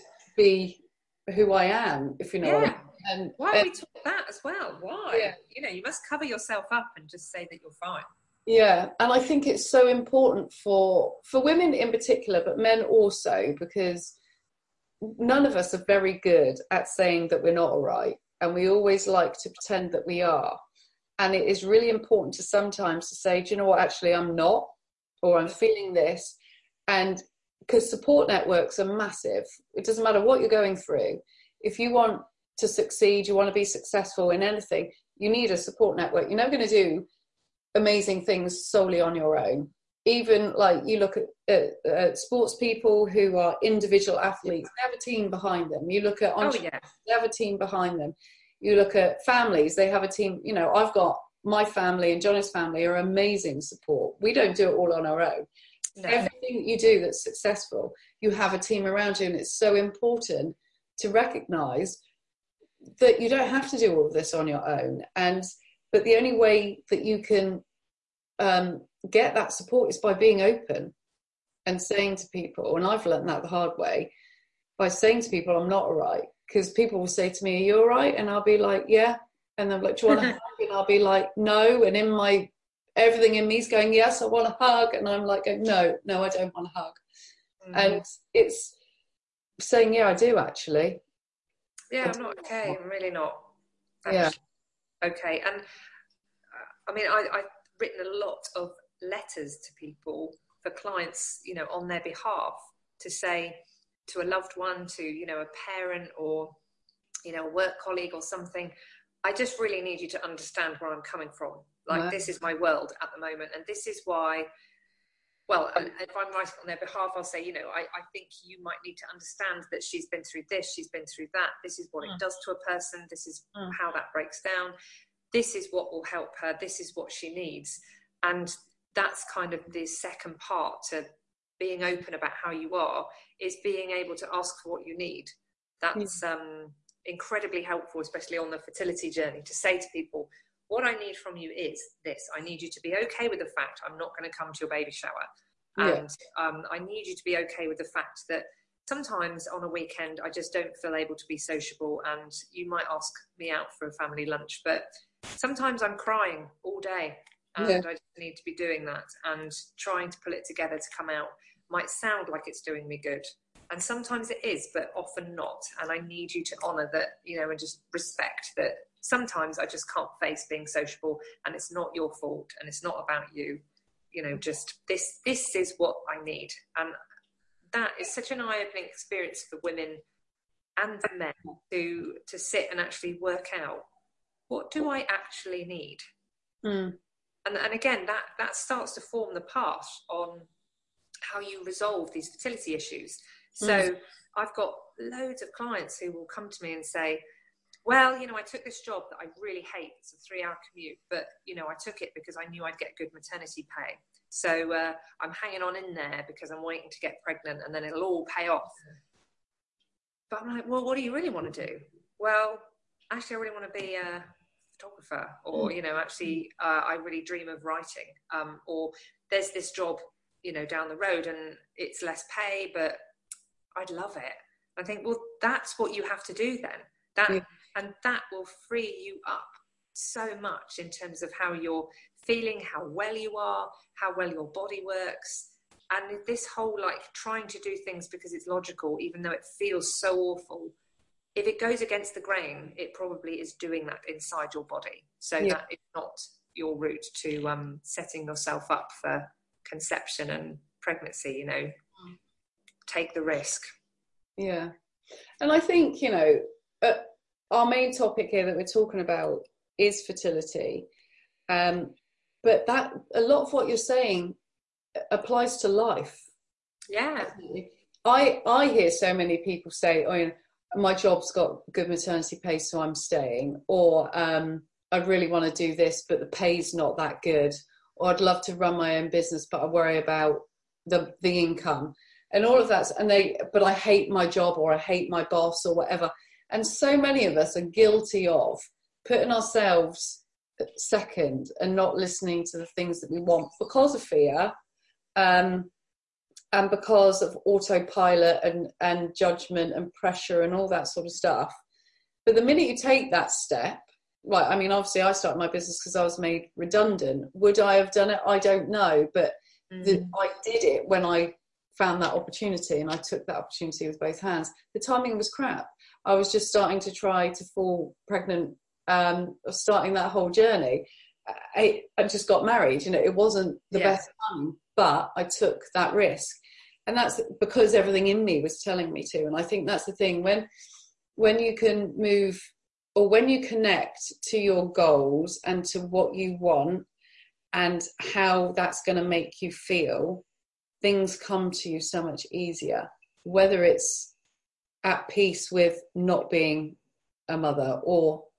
be who I am, if you know. Yeah. What I mean. And why and, we talk that as well? Why? Yeah. You know, you must cover yourself up and just say that you're fine. Yeah, and I think it's so important for for women in particular, but men also, because none of us are very good at saying that we're not all right, and we always like to pretend that we are. And it is really important to sometimes to say, do you know what, actually I'm not, or I'm feeling this. And because support networks are massive. It doesn't matter what you're going through. If you want to succeed, you want to be successful in anything, you need a support network. You're never going to do amazing things solely on your own. Even like you look at, at, at sports people who are individual athletes, they have a team behind them. You look at entrepreneurs, oh, yeah. they have a team behind them. You look at families, they have a team. You know, I've got my family and Johnny's family are amazing support. We don't do it all on our own. No. Everything that you do that's successful, you have a team around you, and it's so important to recognise that you don't have to do all of this on your own. And but the only way that you can um, get that support is by being open and saying to people, and I've learned that the hard way, by saying to people, I'm not all right. Because people will say to me, are you all right? And I'll be like, yeah. And they're like, do you want a hug? And I'll be like, no. And in my, everything in me is going, yes, I want a hug. And I'm like, no, no, I don't want a hug. Mm. And it's saying, yeah, I do actually. Yeah, I'm not okay. I'm really not. Yeah. Okay. And uh, I mean, I, I've written a lot of letters to people for clients, you know, on their behalf to say to a loved one, to, you know, a parent or, you know, a work colleague or something, I just really need you to understand where I'm coming from. Like, wow. This is my world at the moment. And this is why, well, if I'm writing on their behalf, I'll say, you know, I, I think you might need to understand that she's been through this, she's been through that. This is what mm. it does to a person. This is mm. how that breaks down. This is what will help her. This is what she needs. And that's kind of the second part to being open about how you are, is being able to ask for what you need. That's mm. um, incredibly helpful, especially on the fertility journey, to say to people, what I need from you is this. I need you to be okay with the fact I'm not going to come to your baby shower. Yeah. And um, I need you to be okay with the fact that sometimes on a weekend, I just don't feel able to be sociable, and you might ask me out for a family lunch, but sometimes I'm crying all day, and yeah. I just need to be doing that, and trying to pull it together to come out might sound like it's doing me good. And sometimes it is, but often not. And I need you to honour that, you know, and just respect that sometimes I just can't face being sociable, and it's not your fault, and it's not about you. You know, just this, this is what I need. And that is such an eye-opening experience for women and for men to, to sit and actually work out, what do I actually need? Mm. And, and again, that, that starts to form the path on how you resolve these fertility issues. So mm. I've got loads of clients who will come to me and say, well, you know, I took this job that I really hate. It's a three hour commute, but, you know, I took it because I knew I'd get good maternity pay. So uh, I'm hanging on in there because I'm waiting to get pregnant, and then it'll all pay off. But I'm like, well, what do you really want to do? Well, actually, I really want to be a photographer, or, you know, actually, uh, I really dream of writing, um, or there's this job, you know, down the road and it's less pay, but I'd love it. I think, well, that's what you have to do then. That, yeah. And that will free you up so much in terms of how you're feeling, how well you are, how well your body works. And this whole, like, trying to do things because it's logical, even though it feels so awful, if it goes against the grain, it probably is doing that inside your body. So yeah. That is not your route to um, setting yourself up for conception and pregnancy, you know. Take the risk. Yeah. And I think, you know, uh, our main topic here that we're talking about is fertility. Um, but that, a lot of what you're saying applies to life. Yeah. I, I hear so many people say, oh, you know, my job's got good maternity pay, so I'm staying. Or um, I really want to do this, but the pay's not that good. Or I'd love to run my own business, but I worry about the, the income. And all of that, and they, but I hate my job, or I hate my boss, or whatever. And so many of us are guilty of putting ourselves second and not listening to the things that we want because of fear, um, and because of autopilot and, and judgment and pressure and all that sort of stuff. But the minute you take that step, right, I mean, obviously I started my business because I was made redundant. Would I have done it? I don't know. But mm. the, I did it when I found that opportunity, and I took that opportunity with both hands. The timing was crap. I was just starting to try to fall pregnant, um, starting that whole journey. I, I just got married, you know, it wasn't the yeah. best time, but I took that risk. And that's because everything in me was telling me to. And I think that's the thing, when, when you can move, or when you connect to your goals and to what you want and how that's going to make you feel, things come to you so much easier, whether it's at peace with not being a mother, or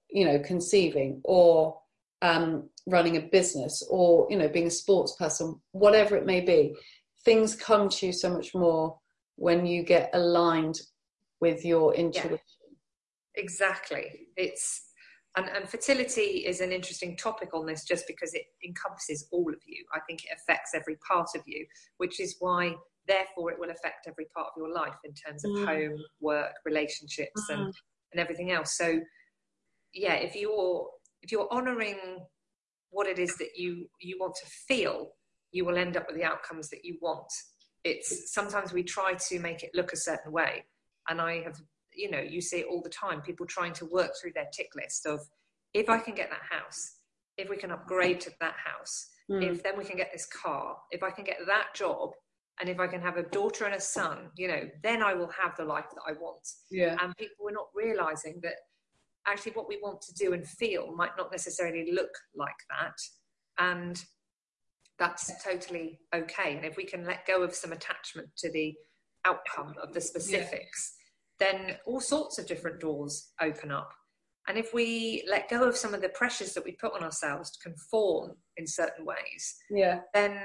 you know, conceiving, or um, running a business, or, you know, being a sports person, whatever it may be, things come to you so much more when you get aligned with your intuition. Yeah, exactly. It's and, and fertility is an interesting topic on this, just because it encompasses all of you. I think it affects every part of you, which is why therefore it will affect every part of your life in terms of mm. home, work, relationships, mm. and and everything else. So yeah, if you're if you're honoring what it is that you you want to feel, you will end up with the outcomes that you want. It's sometimes we try to make it look a certain way, and I have, you know, you see it all the time, people trying to work through their tick list of, if I can get that house, if we can upgrade to that house, mm. if then we can get this car, if I can get that job, and if I can have a daughter and a son, you know, then I will have the life that I want. Yeah. And people are not realizing that actually what we want to do and feel might not necessarily look like that. And that's totally okay. And if we can let go of some attachment to the outcome of the specifics, yeah. then all sorts of different doors open up. And if we let go of some of the pressures that we put on ourselves to conform in certain ways, yeah. then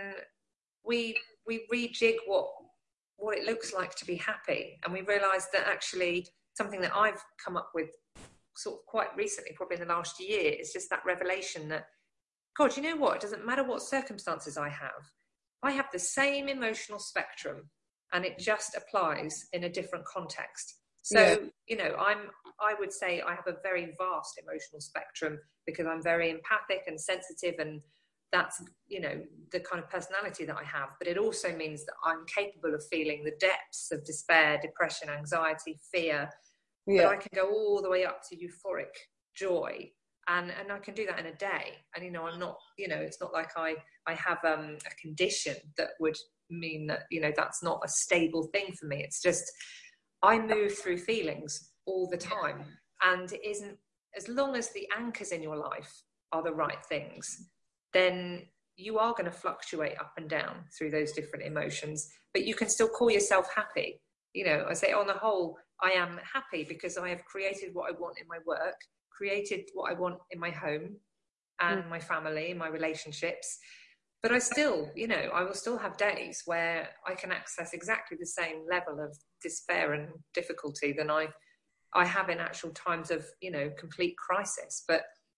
we we rejig what what it looks like to be happy. And we realize that actually something that I've come up with sort of quite recently, probably in the last year, is just that revelation that, God, you know what? It doesn't matter what circumstances I have. I have the same emotional spectrum, and it just applies in a different context. So, yeah. you know, I'm, I would say I have a very vast emotional spectrum, because I'm very empathic and sensitive, and that's, you know, the kind of personality that I have. But it also means that I'm capable of feeling the depths of despair, depression, anxiety, fear. Yeah. But I can go all the way up to euphoric joy. And and I can do that in a day. And, you know, I'm not, you know, it's not like I, I have um, a condition that would mean that, you know, that's not a stable thing for me. It's just, I move through feelings all the time. And it isn't, as long as the anchors in your life are the right things, then you are going to fluctuate up and down through those different emotions, but you can still call yourself happy. You know, I say on the whole, I am happy because I have created what I want in my work, created what I want in my home and mm. my family, my relationships. But I still, you know, I will still have days where I can access exactly the same level of despair and difficulty than I, I have in actual times of, you know, complete crisis. But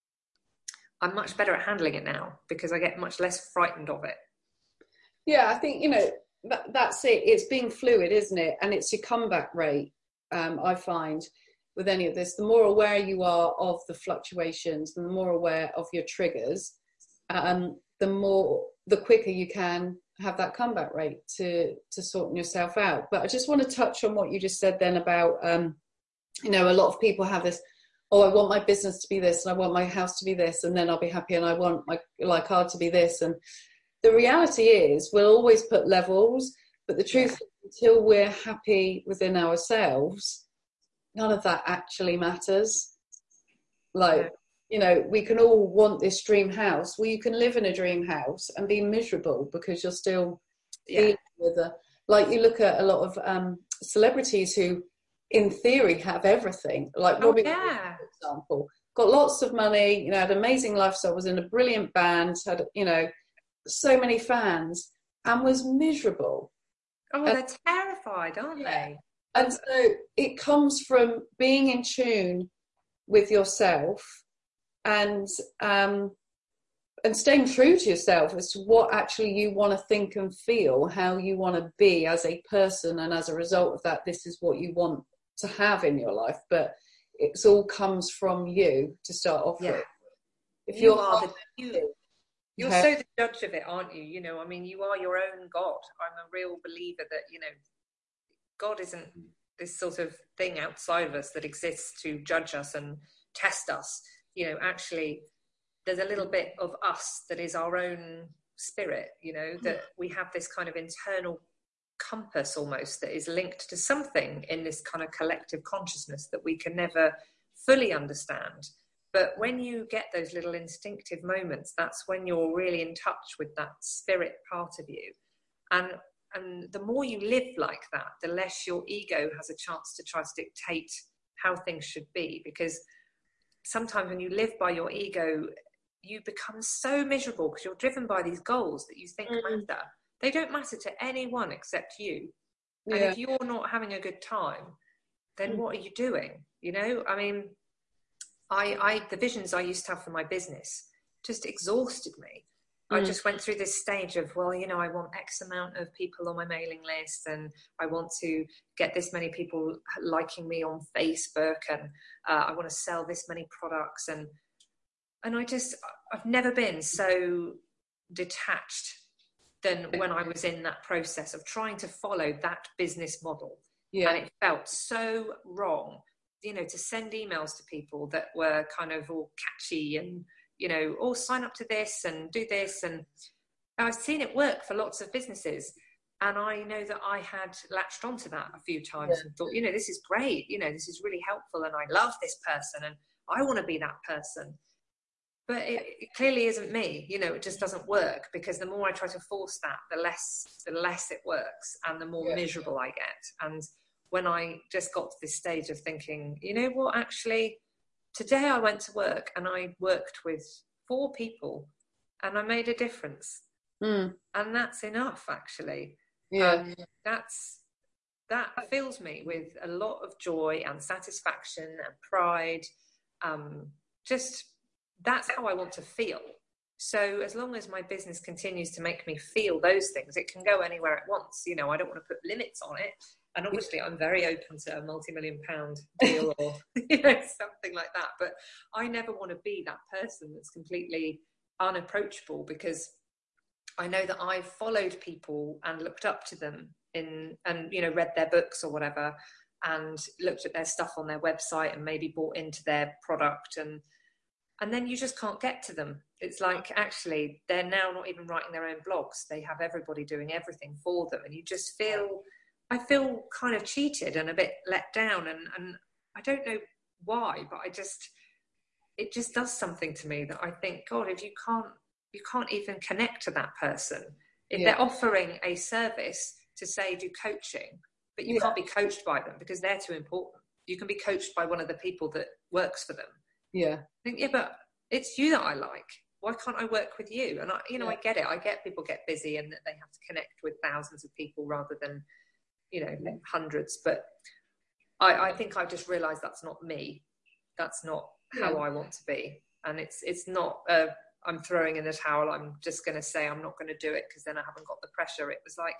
I'm much better at handling it now because I get much less frightened of it. Yeah, I think, you know, that, that's it. It's being fluid, isn't it? And it's your comeback rate, um, I find, with any of this. The more aware you are of the fluctuations, the more aware of your triggers, um, the more, the quicker you can have that comeback rate to, to sorting yourself out. But I just want to touch on what you just said then about, um, you know, a lot of people have this, oh, I want my business to be this, and I want my house to be this, and then I'll be happy, and I want my, my car to be this. And the reality is we'll always put levels, but the truth is, until we're happy within ourselves, none of that actually matters. Like, you know, we can all want this dream house. Well, you can live in a dream house and be miserable because you're still yeah. dealing with a, like you look at a lot of um, celebrities who, in theory, have everything. Like oh, Robbie, yeah. for example, got lots of money, you know, had an amazing lifestyle, was in a brilliant band, had, you know, so many fans, and was miserable. Oh, and, they're terrified, aren't yeah. they? And so it comes from being in tune with yourself and um, and staying true to yourself as to what actually you want to think and feel, how you want to be as a person, and as a result of that, this is what you want to have in your life. But it all comes from you to start off yeah. with. If you you're are the, you, you're okay. so the judge of it, aren't you? You know, I mean, you are your own God. I'm a real believer that, you know, God isn't this sort of thing outside of us that exists to judge us and test us. You know, actually, there's a little bit of us that is our own spirit, you know, that we have this kind of internal compass almost that is linked to something in this kind of collective consciousness that we can never fully understand. But when you get those little instinctive moments, that's when you're really in touch with that spirit part of you. And and the more you live like that, the less your ego has a chance to try to dictate how things should be. Because sometimes when you live by your ego, you become so miserable because you're driven by these goals that you think mm. matter. They don't matter to anyone except you. And yeah. if you're not having a good time, then mm. what are you doing? You know, I mean, I, I, the visions I used to have for my business just exhausted me. Mm. I just went through this stage of, well, you know, I want X amount of people on my mailing list, and I want to get this many people liking me on Facebook, and uh, I want to sell this many products. And, and I just, I've never been so detached than when I was in that process of trying to follow that business model. Yeah. And it felt so wrong, you know, to send emails to people that were kind of all catchy and, you know, oh, sign up to this and do this. And I've seen it work for lots of businesses. And I know that I had latched onto that a few times yeah. and thought, you know, this is great. You know, this is really helpful. And I love this person and I want to be that person. But it, it clearly isn't me. You know, it just doesn't work, because the more I try to force that, the less, the less it works and the more yeah. miserable I get. And when I just got to this stage of thinking, you know what, actually, today I went to work and I worked with four people and I made a difference. Mm. And that's enough, actually. Yeah. Um, that's, that fills me with a lot of joy and satisfaction and pride. Um, just, that's how I want to feel. So as long as my business continues to make me feel those things, it can go anywhere it wants. You know, I don't want to put limits on it. And obviously I'm very open to a multi-million pound deal or, you know, something like that. But I never want to be that person that's completely unapproachable, because I know that I've followed people and looked up to them in, and, you know, read their books or whatever, and looked at their stuff on their website and maybe bought into their product. And, and then you just can't get to them. It's like, actually, they're now not even writing their own blogs. They have everybody doing everything for them. And you just feel... I feel kind of cheated and a bit let down, and, and I don't know why, but I just, it just does something to me that I think, God, if you can't, you can't even connect to that person. If yeah. they're offering a service to say do coaching, but you yeah. can't be coached by them because they're too important. You can be coached by one of the people that works for them. Yeah. I think, yeah, but it's you that I like. Why can't I work with you? And I, you know, yeah. I get it. I get people get busy and that they have to connect with thousands of people rather than, you know, hundreds, but I, I think I've just realized that's not me. That's not how yeah. I want to be. And it's, it's not, uh, I'm throwing in the towel. I'm just going to say, I'm not going to do it because then I haven't got the pressure. It was like,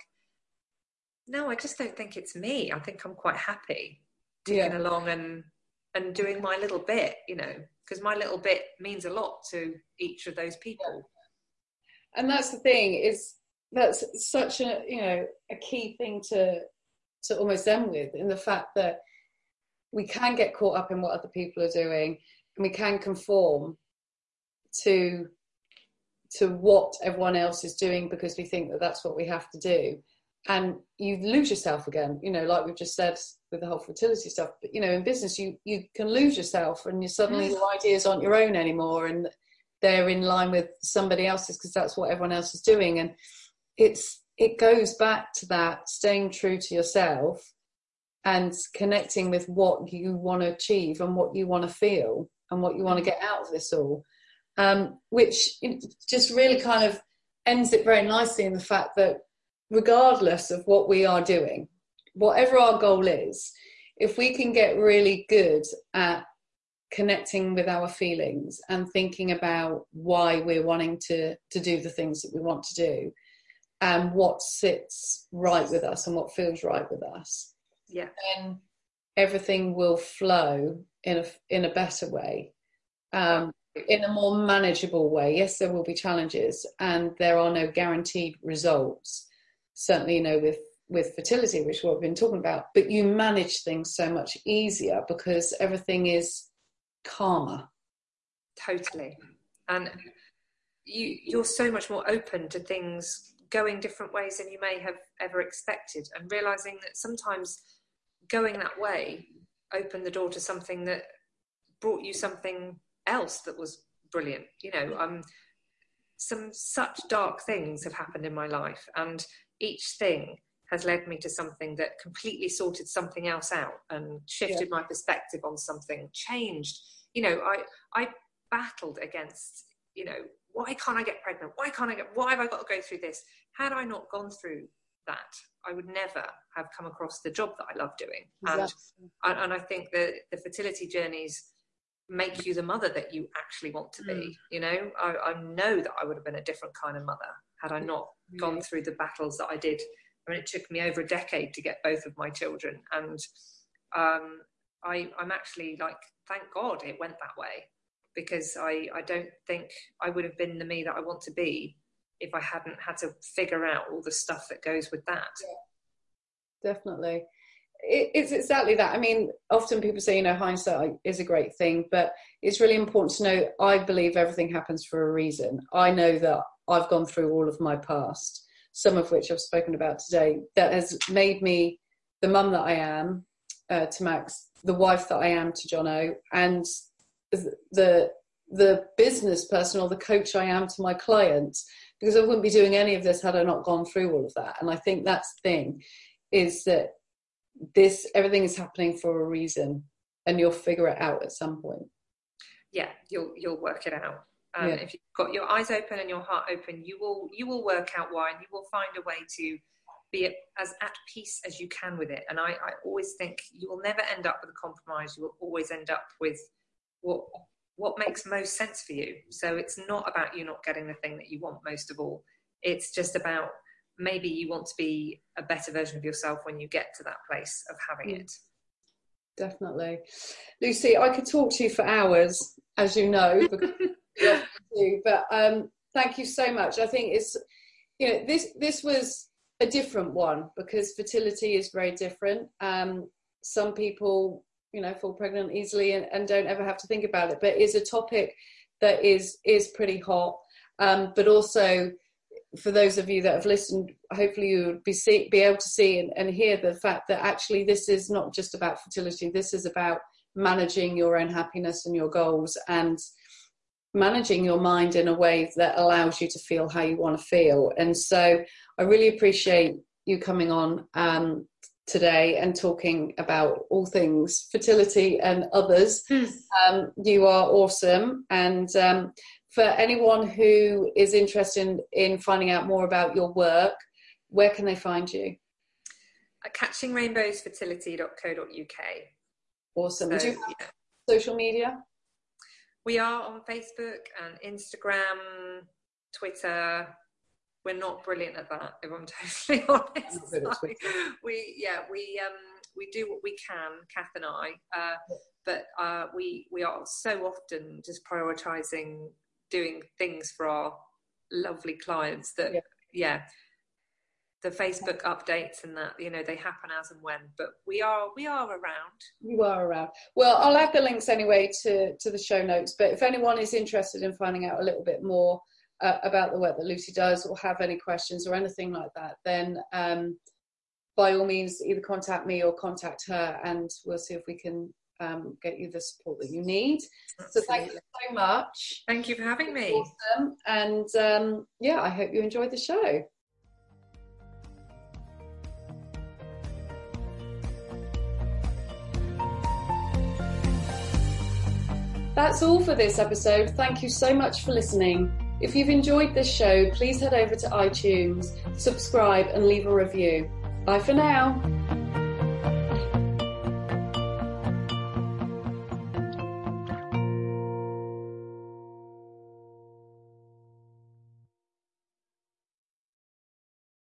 no, I just don't think it's me. I think I'm quite happy ticking yeah. along and, and doing my little bit, you know, because my little bit means a lot to each of those people. Yeah. And that's the thing, is that's such a, you know, a key thing to, to almost end with, in the fact that we can get caught up in what other people are doing, and we can conform to to what everyone else is doing because we think that that's what we have to do, and you lose yourself again, you know, like we've just said with the whole fertility stuff. But you know, in business you you can lose yourself, and you suddenly your ideas aren't your own anymore, and they're in line with somebody else's because that's what everyone else is doing. And it's it goes back to that staying true to yourself and connecting with what you want to achieve and what you want to feel and what you want to get out of this all, um, which just really kind of ends it very nicely in the fact that regardless of what we are doing, whatever our goal is, if we can get really good at connecting with our feelings and thinking about why we're wanting to, to do the things that we want to do, and what sits right with us and what feels right with us, yeah, then everything will flow in a in a better way, um, in a more manageable way. Yes, there will be challenges, and there are no guaranteed results. Certainly, you know, with with fertility, which is what we've been talking about. But you manage things so much easier because everything is calmer. Totally, and you you're so much more open to things going different ways than you may have ever expected, and realizing that sometimes going that way opened the door to something that brought you something else that was brilliant. You know, um, some such dark things have happened in my life, and each thing has led me to something that completely sorted something else out and shifted yeah. my perspective on something, changed, you know, I, I battled against, you know, why can't I get pregnant? Why can't I get, why have I got to go through this? Had I not gone through that, I would never have come across the job that I love doing. Exactly. And, and I think that the fertility journeys make you the mother that you actually want to be. Mm. You know, I, I know that I would have been a different kind of mother had I not mm. gone through the battles that I did. I mean, it took me over a decade to get both of my children. And um, I, I'm actually like, thank God it went that way, because I, I don't think I would have been the me that I want to be if I hadn't had to figure out all the stuff that goes with that. Yeah, definitely. It, it's exactly that. I mean, often people say, you know, hindsight is a great thing, but it's really important to know, I believe everything happens for a reason. I know that I've gone through all of my past, some of which I've spoken about today, that has made me the mum that I am uh, to Max, the wife that I am to Jono, and the the business person or the coach I am to my clients, because I wouldn't be doing any of this had I not gone through all of that. And I think that's the thing, is that this, everything is happening for a reason, and you'll figure it out at some point. Yeah, you'll you'll work it out. Um, yeah. If you've got your eyes open and your heart open, you will you will work out why, and you will find a way to be as at peace as you can with it. And I, I always think you will never end up with a compromise. You will always end up with what what makes most sense for you. So it's not about you not getting the thing that you want most of all. It's just about maybe you want to be a better version of yourself when you get to that place of having it. Definitely. Lucy, I could talk to you for hours, as you know, because do, but um, thank you so much. I think it's, you know, this, this was a different one, because fertility is very different. Um, some people, you know, fall pregnant easily and, and don't ever have to think about it, but it's a topic that is is pretty hot. Um, but also, for those of you that have listened, hopefully you would be see, be able to see and, and hear the fact that actually this is not just about fertility. This is about managing your own happiness and your goals, and managing your mind in a way that allows you to feel how you want to feel. And so I really appreciate you coming on um, today and talking about all things fertility and others. Mm. Um, you are awesome. And um, for anyone who is interested in, in finding out more about your work, where can they find you? At catching rainbows fertility dot co dot U K. Awesome. So, Do you have yeah. social media? We are on Facebook and Instagram, Twitter. We're not brilliant at that, if I'm totally honest. Like, we, yeah, we um, we do what we can, Kath and I, uh, but uh, we we are so often just prioritising doing things for our lovely clients that, yeah. yeah, the Facebook updates and that, you know, they happen as and when. But we are we are around. You are around. Well, I'll add the links anyway to to the show notes. But if anyone is interested in finding out a little bit more Uh, about the work that Lucy does, or have any questions or anything like that, then um, by all means either contact me or contact her, and we'll see if we can um, get you the support that you need. Absolutely. So thank you so much. Thank you for having me. Awesome. And um, yeah, I hope you enjoyed the show. That's all for this episode. Thank you so much for listening. If you've enjoyed this show, please head over to iTunes, subscribe and leave a review. Bye for now.